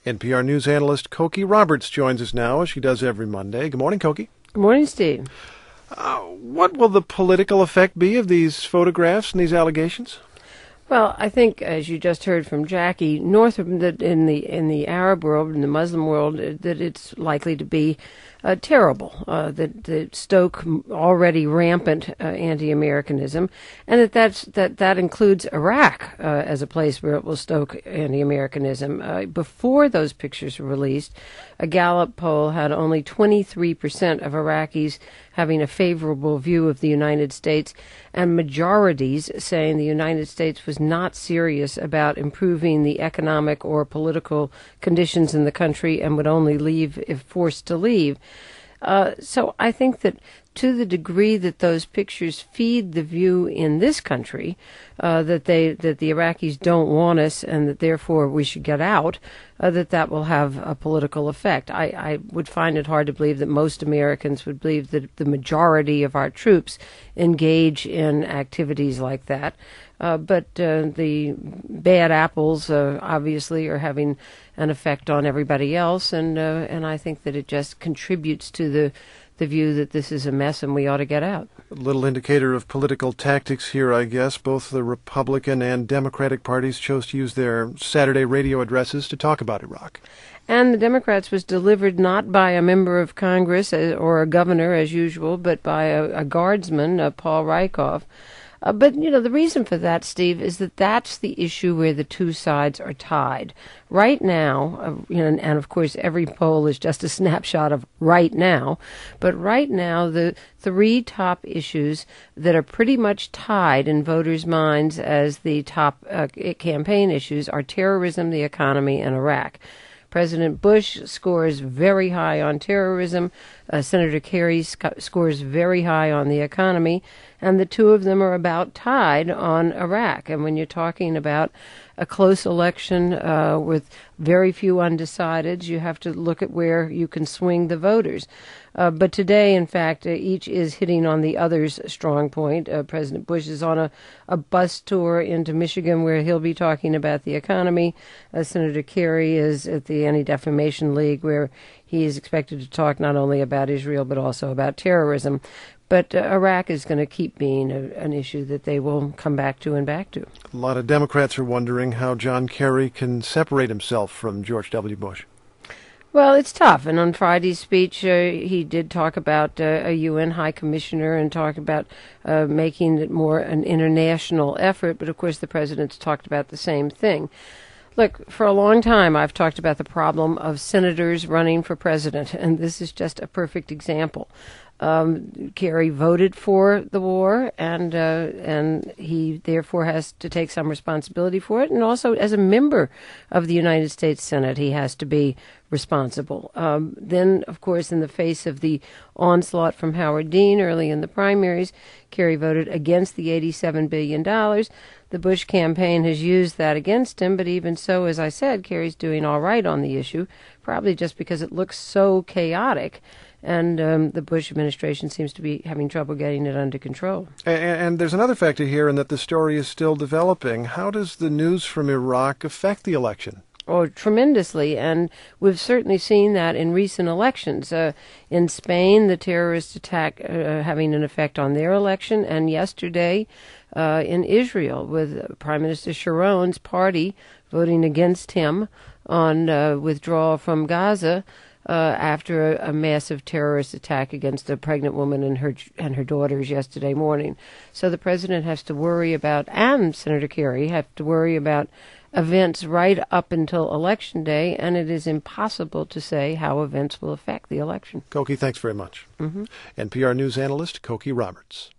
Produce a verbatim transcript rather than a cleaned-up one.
N P R News analyst Cokie Roberts joins us now, as she does every Monday. Good morning, Cokie. Good morning, Steve. Uh, what will the political effect be of these photographs and these allegations? Well, I think, as you just heard from Jackie, north of the, in the in the Arab world, in the Muslim world, uh, that it's likely to be uh, terrible. Uh, that, that stoke already rampant uh, anti-Americanism, and that that's, that that includes Iraq uh, as a place where it will stoke anti-Americanism. Uh, before those pictures were released, a Gallup poll had only twenty-three percent of Iraqis having a favorable view of the United States, and majorities saying the United States was not serious about improving the economic or political conditions in the country and would only leave if forced to leave. Uh, so I think that to the degree that those pictures feed the view in this country uh, that they that the Iraqis don't want us and that therefore we should get out, uh, that that will have a political effect. I, I would find it hard to believe that most Americans would believe that the majority of our troops engage in activities like that. Uh, but uh, the bad apples uh, obviously are having an effect on everybody else, and uh, and I think that it just contributes to the the view that this is a mess and we ought to get out. A little indicator of political tactics here, I guess. Both the Republican and Democratic parties chose to use their Saturday radio addresses to talk about Iraq. And the Democrats was delivered not by a member of Congress or a governor, as usual, but by a, a guardsman, uh, Paul Rykov. Uh, but, you know, the reason for that, Steve, is that that's the issue where the two sides are tied. Right now, uh, you know, and, and of course every poll is just a snapshot of right now, but right now the three top issues that are pretty much tied in voters' minds as the top uh, campaign issues are terrorism, the economy, and Iraq. President Bush scores very high on terrorism. Uh, Senator Kerry sc- scores very high on the economy. And the two of them are about tied on Iraq. And when you're talking about a close election uh, with very few undecideds, you have to look at where you can swing the voters. Uh, but today, in fact, uh, each is hitting on the other's strong point. Uh, President Bush is on a, a bus tour into Michigan where he'll be talking about the economy. Uh, Senator Kerry is at the Anti-Defamation League where he is expected to talk not only about Israel but also about terrorism. But uh, Iraq is going to keep being a, an issue that they will come back to and back to. A lot of Democrats are wondering how John Kerry can separate himself from George W. Bush. Well, it's tough. And on Friday's speech, uh, he did talk about uh, a U N High Commissioner and talk about uh, making it more an international effort. But, of course, the president's talked about the same thing. Look, for a long time I've talked about the problem of senators running for president, and this is just a perfect example. Um, Kerry voted for the war, and uh, and he therefore has to take some responsibility for it. And also, as a member of the United States Senate, he has to be responsible. Um, then, of course, in the face of the onslaught from Howard Dean early in the primaries, Kerry voted against the eighty-seven billion dollars. The Bush campaign has used that against him, but even so, as I said, Kerry's doing all right on the issue, probably just because it looks so chaotic. And um, the Bush administration seems to be having trouble getting it under control. And, and there's another factor here in that the story is still developing. How does the news from Iraq affect the election? Oh, tremendously, and we've certainly seen that in recent elections. Uh, in Spain, the terrorist attack uh, having an effect on their election, and yesterday uh, in Israel, with Prime Minister Sharon's party voting against him on uh, withdrawal from Gaza uh, after a, a massive terrorist attack against a pregnant woman and her and her daughters yesterday morning. So the president has to worry about, and Senator Kerry have to worry about events right up until Election Day, and it is impossible to say how events will affect the election. Cokie, thanks very much. Mm-hmm. N P R News analyst Cokie Roberts.